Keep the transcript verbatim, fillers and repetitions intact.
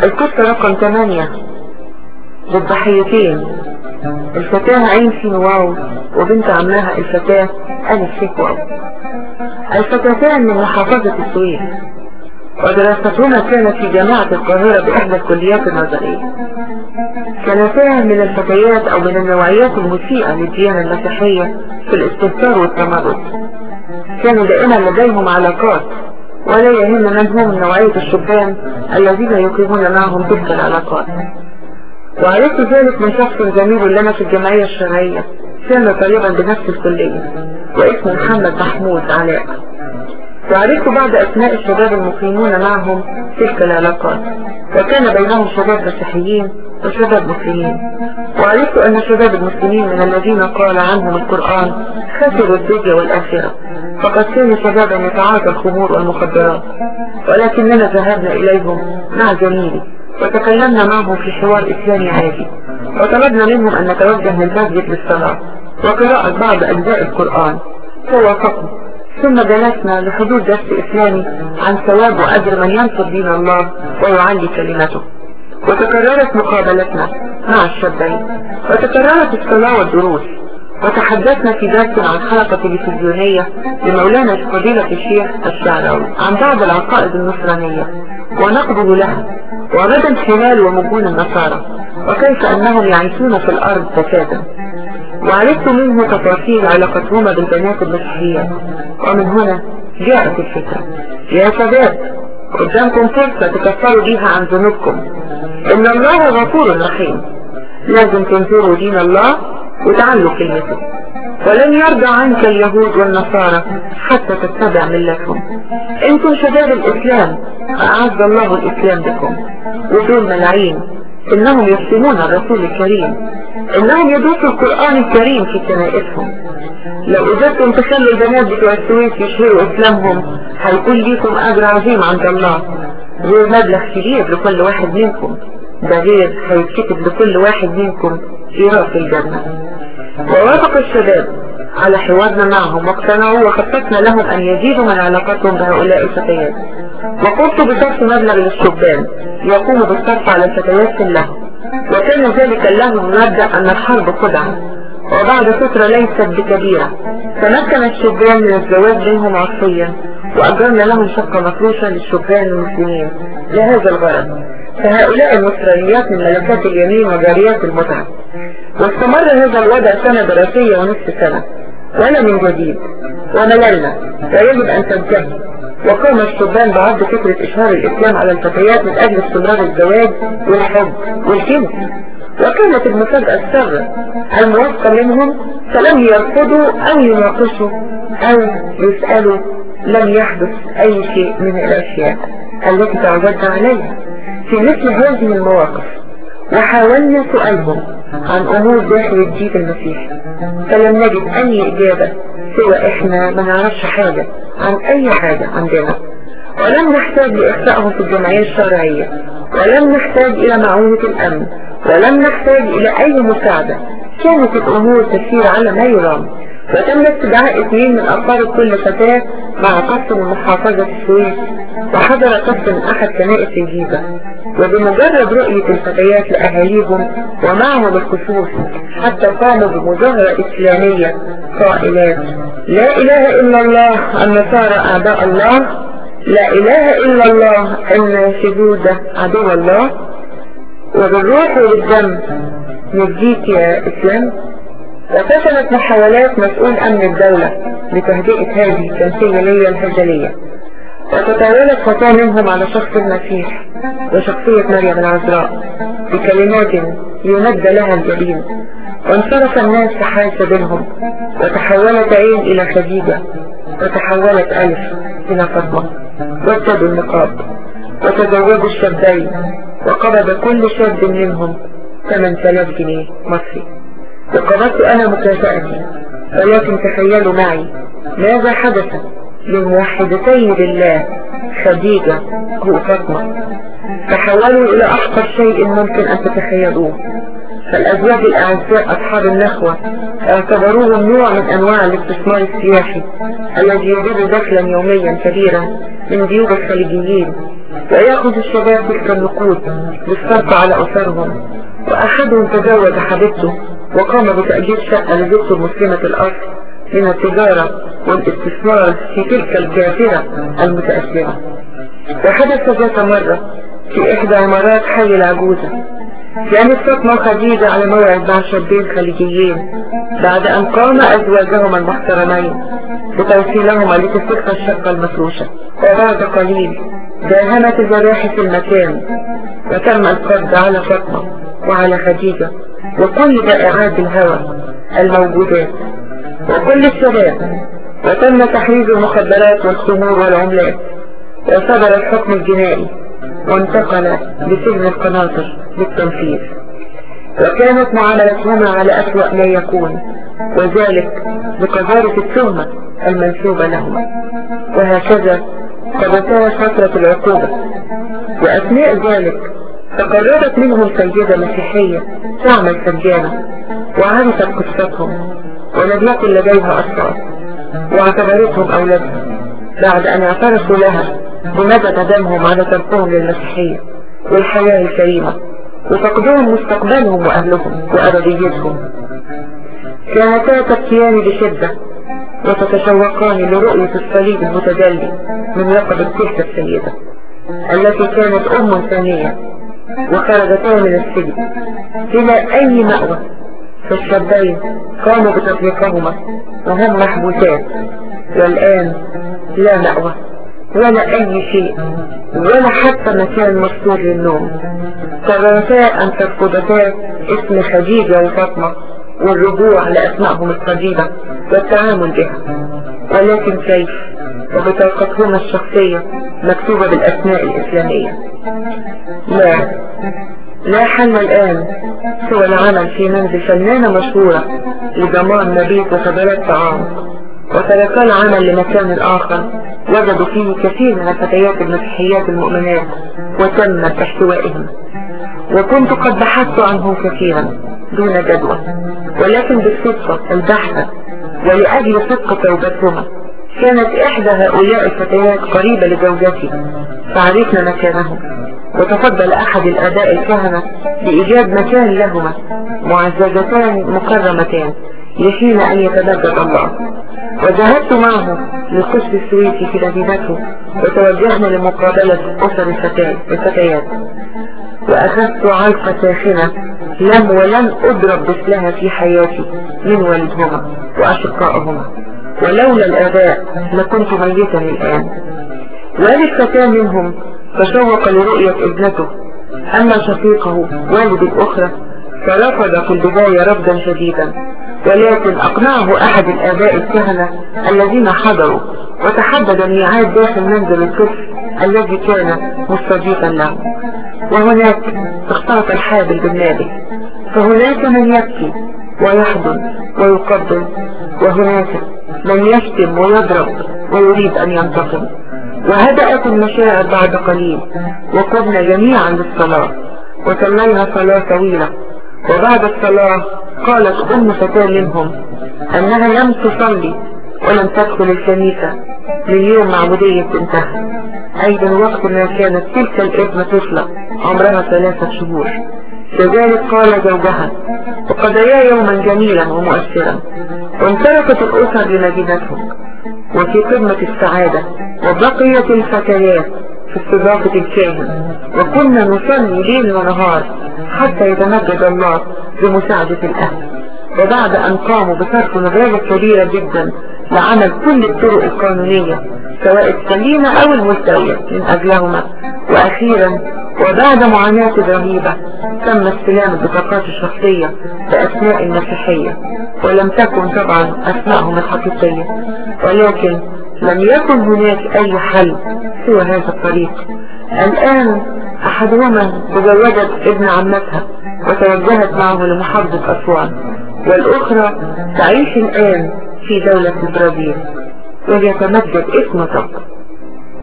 القصة رقم ثمانية للضحيتين، الفتاة عين سين واو وبنت عمها الفتاة ألف سين واو. الفتاتان من محافظة السويس، ودراستهما كانت في جامعة القاهرة بإحدى الكليات النظرية. كانتا من الفتيات أو من النوعيات المسيئة للديانة المسيحية في الاستهتار والتمرد. كانوا دائما لديهم علاقات، ولا يهم من هم نوعية الشبان الذين يقيمون معهم تلك العلاقات. وعرفت ذلك من شخص زميل لنا في الجمعية الشرعية، كان طالبا بنفس الكلية واسمه محمد محمود علاء. وعرفت بعض أثناء الشباب المقيمون معهم تلك العلاقات، وكان بينهم شباب مسيحيين وشباب مسلمين. وعرفت أن شباب المسلمين من الذين قال عنهم القرآن خسروا الدنيا والآخرة، فقد كانوا شبابا يتعاطى الخمور والمخدرات. ولكننا ذهبنا إليهم مع زميلي وتكلمنا معهم في حوار إسلامي عادي، وطلبنا منهم أن نتوجه للمسجد للصلاة وقراءة بعض أجزاء القرآن، فوافقوا. ثم جلسنا لحضور درس إسلامي عن ثواب وأجر من ينصر دين الله ويعلي كلمته. وتكررت مقابلتنا مع الشابين، وتكررت الصلاة والدروس. وتحدثنا في درس عن حلقة تلفزيونية لمولانا فضيلة الشيخ الشعراوي عن بعض العقائد النصرانية ونقبض لها، وغدا حلال ومجون النصارى، وكيف أنهم يعيشون في الأرض فسادا. وعرفت منه تفاصيل علاقتهما بالبنات المسيحيات. ومن هنا جاءت الفكرة: يا شباب، قدامكم فرصة تكفروا بيها عن ذنوبكم. إن الله غفور رحيم، لازم تنصروا دين الله وتعلوا كلمته، ولن يرضى عنك اليهود والنصارى حتى تتبع ملتهم. انتم شباب الإسلام، أعز الله الإسلام بكم، ودول ملايين إنهم يسلمون الرسول الكريم، إنهم يدرسوا القرآن الكريم في كنائسهم. لو قدرتم تخلوا البنات بتوع السويس يشهروا إسلامهم هيكون ليكم أجر عظيم عند الله، غير مبلغ كبير لكل واحد منكم، ده غير هيتكتب لكل واحد منكم في رأس الجنة. ووافق الشباب على حوارنا معهم واقتنعوا، وخططنا لهم أن يزيدوا من علاقتهم بهؤلاء الفتيات. وقمت بصرف مبلغ للشبان يقوم بالصرف على الفتيات كلها، وكان ذلك لهم مبدأ أن الحرب خدعة. وبعد فترة ليست بكبيرة تمكن الشبان من الزواج منهم عصيا، وأجرنا لهم شقة مفروشة للشبان المسلمين لهذا الغرض. فهؤلاء النصرانيات من ملكات اليمين وجاريات المتعة. واستمر هذا الوضع سنة دراسية ونصف سنة، ولا من جديد، ومللنا ويجب أن تنتهي. وقام الشبان بعرض فكرة إشهار الإسلام على الفتيات من أجل استمرار الزواج والحب والجنس. وكانت المفاجأة السارة الموافقة منهم، فلم يرفضوا أو يناقشوا أو يسألوا. لم يحدث أي شيء من الأشياء التي تعودنا عليها في مثل هذه المواقف. وحاولنا سؤالهم عن أمور داخل الدين المسيحي، فلم نجد أي إجابة سوى إحنا ما نعرفش حاجة عن أي حاجة عندنا. ولم نحتاج لإخفائهم في الجمعية الشرعية، ولم نحتاج إلى معونة الأمن، ولم نحتاج إلى أي مساعدة. كانت الأمور تسير على ما يرام. وتم استدعاء اثنين من أفراد كل فتاة مع قسم من محافظة السويس، وحضر قسم من أحد كنائس الجيزة. وبمجرد رؤية الفتيات لأهاليهم ومعهم الخصوص حتى قاموا بمظاهرة إسلامية قائلات: لا إله إلا الله، النصارى أعداء الله، لا إله إلا الله، إن شذوذ عدو الله، وبالروح وبالدم نجيك يا إسلام. وفشلت محاولات مسؤول أمن الدولة لتهدئة هذه التمثيلية الهزلية، وتطاولت فتاة منهم على شخص المسيح وشخصية مريم العذراء بكلمات يمد لها الجبين. وانصرف الناس تحاس بينهم، وتحولت عين إلى خديجة، وتحولت ألف إلى فاطمة، وارتدوا النقاب وتزوجوا الشابين، وقبض كل شاب منهم ثمانية آلاف جنيه مصري. وقبضت أنا مكافأتي. ولكن تخيلوا معي ماذا حدث للموحدتين بالله خديجة وفاطمة. تحولوا إلى أحقر شيء ممكن أن تتخيلوه. فالأزواج الأعزاء أصحاب النخوة اعتبروهم نوع من أنواع الاستثمار السياحي الذي يجر دخلا يوميا كبيرا من جيوب الخليجيين ويأخذ الشباب تلك النقود للصرف على أسرهم. وأحدهم تزوج حبيبته وقام بتأجير شقة لزوجته المسلمة الأصل من التجارة والاستثمار في تلك الكافرة المتأثرة. وحدث ذات مرة في إحدى عمارات حي العجوزة، كانت فاطمة وخديجة على موعد مع شابين خليجيين بعد أن قام أزواجهما المحترمين بتوصيلهما لتلك الشقة المفروشة. وبعد قليل داهمت الجراح في المكان، وتم القبض على فاطمة وعلى خديجة وكل بائعات الهوى الموجودات وكل الشباب، وتم تحريز المخدرات والخمور والعملات، وصدر الحكم الجنائي وانتقل لسجن القناطر للتنفيذ. وكانت معاملتهما على أسوأ ما يكون، وذلك بقذارة التهمة المنسوبة لهما. وهكذا قضت فترة العقوبة، وأثناء ذلك تقررت منهم سيدة مسيحية تعمل سجانة وعرفت قصتهم ولم يكن لديها أطفال، واعتبرتهم أولادها بعد أن اعترفوا لها بمدى ندمهم على تركهم للمسيحية والحياة الكريمة وفقدهم مستقبلهم وأهلهم وأبديتهم. كانتا تبكيان بشدة وتتشوقان لرؤية الصليب المتجلي من رقبة تلك السيدة التي كانت أم ثانية، وخرجتا من السجن إلى أي مأوى. فالشابين قاموا بتطليقهما وهم محبوسات، والآن لا مأوى ولا أي شيء ولا حتى مكان مستور للنوم. قررتا أن ترفضتا اسم خديجة وفاطمة والرجوع لأسمائهم القديمة والتعامل بها، ولكن كيف وبطاقتهما الشخصية مكتوبة بالأسماء الإسلامية؟ لا لا حل الآن سوى العمل في منزل فنانة مشهورة لضمان مبيت وخدمات طعام، وتركا العمل لمكان آخر وجدوا فيه كثير من الفتيات المسيحيات المؤمنات وتم احتوائهم. وكنت قد بحثت عنهم كثيرا دون جدوى، ولكن بالصدفة البحثة ولأجل صدق توبتهما كانت إحدى هؤلاء الفتيات قريبة لزوجتي، فعرفنا مكانهم، وتفضل أحد الآباء الكهنة بإيجاد مكان لهما معززتان مكرمتان لحين أن يتمجد الله. وذهبت معه للقسم السويسي في مدينته، وتوجهنا لمقابلة أسر الفتيات، وأخذت علقة ساخنة لم ولن أضرب مثلها في حياتي من والدهما وأشقائهما، ولولا الآباء لكنت ميتا الآن. والد فتاة منهم تشوق لرؤية ابنته، أما شقيقه والد الأخرى فرفض في البداية رفضا شديدا، ولكن أقنعه أحد الآباء الكهنة الذين حضروا وتحدد الميعاد داخل منزل الطفل الذي كان مستضيفا له. وهناك اختلط الحابل بالنابل، فهناك من يبكي ويحضن ويقبل، وهناك من يشتم ويضرب ويريد أن ينتقم. وهدأت المشاعر بعد قليل، وقمنا جميعا للصلاة وصلينا صلاة طويلة. وبعد الصلاة قالت أم فتاة منهم أنها لم تصلي ولم تدخل الكنيسة من يوم معمودية بنتها، أي من وقت ما كانت تلك الابنة طفلة عمرها ثلاثة شهور. كذلك قال زوجها، وقضيا يوما جميلا ومؤثرا، وانطلقت الأسر لمدينتهم وفي قمة السعادة، وبقيت الفتيات في استضافة الكاهن، وكنا نصلي ليل ونهار حتى يتمجد الله بمساعدة الأهل. وبعد أن قاموا بصرف مبالغ كبيرة جدا لعمل كل الطرق القانونية سواء السليمة أو الملتوية من أجلهما، وأخيرا وبعد معاناة رهيبة تم استلام البطاقات الشخصية بأسماء المسيحية، ولم تكن طبعا أسمائهم الحقيقية، ولكن لم يكن هناك أي حل سوى هذا الطريق. الآن أحدهما تزوجت ابن عمتها وتوجهت معه لمحافظة أسوان، والأخرى تعيش الآن في دولة البرازيل، وليتمجد اسم الرب.